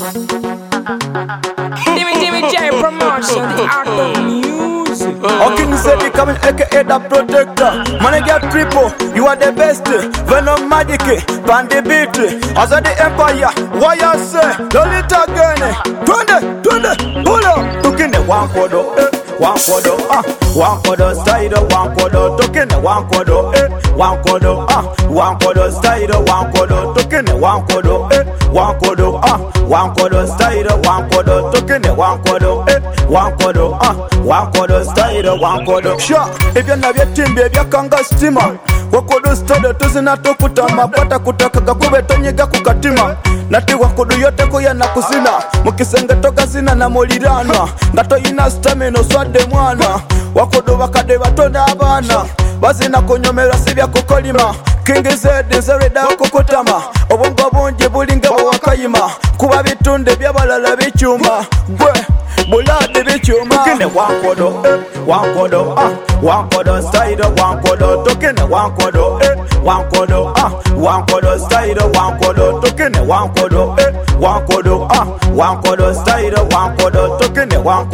Jimmy J promotion, the art of music. King said he coming aka the protector. Man get triple, you are the best. Venom magic, Bandy beat. As the empire, why I say, don't it again. 20, pull up. Took in the one quarter, one quarter side, one quarter, took in the one quarter, one quarter side, one quarter, took in the one quarter, one quarter side, one quarter, took in the one quarter side, one quarter. Sure, if you're not your team, baby, you can't go steamer. Wakodo study tuzina tokutama pata kutaka kube tonyega kukatima nati wakodo yote ko yana kuzina mukisenge toka zina na molirana ngato ina stamina swade mwana wakodo bakade batona abana bazina konyomera sibya kukolima King said nzereda okukutama obongo bungi bulinga bwakayima kuba bitunde byabalala bichuma gwe bulade bichuma kine wakodo side one quarter tokene one quarter one quarter side one quarter tokene one quarter side one quarter tokene one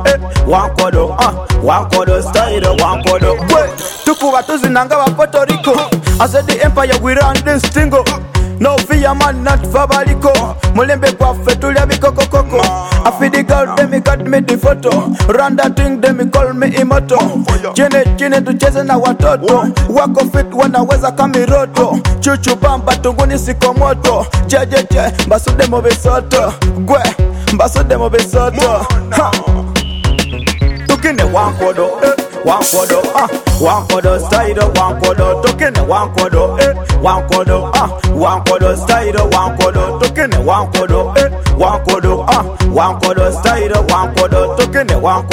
quarter side one quarter tukuba tuzinanga ba Puerto Rico I said the empire we run this tingo no fear man not fabaliko mulembe kwa fetulia bikoko koko I feel the girl them got me the photo run that thing them call me imoto chine tucheze na watoto wako fit wanaweza kamiroto chuchu bamba tunguni siko moto je mbasude mo besoto gwe mbasude mo besoto tukine one quarter side one quarter tokene one quarter side one quarter tokene one quarter side one quarter tokene one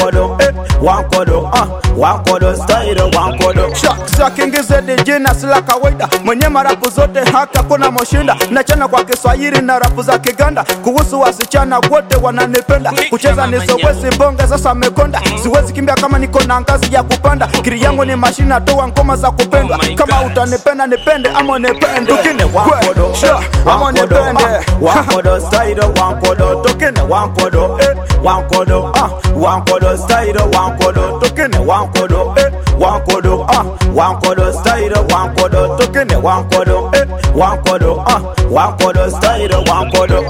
quarter side one quarter King said the genius la kawaida mwenye marapu zote haka kuna moshinda nachana kwa Kiswahili na rapu za Kiganda kuhusu wasichana wote wananipenda kucheza nisowezi bonga sasa mekonda siwezi kimbia kama niko na ngazi ya kupanda kiri yangu ni mashina toa ngoma za kupendwa kama utanipenda nipende ama nipende tukine one quarter side one quarter tokene one quarter side one quarter tokene one quarter side one quarter tokene one quarter side one quarter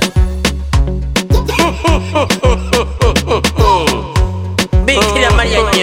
Big Killer Maria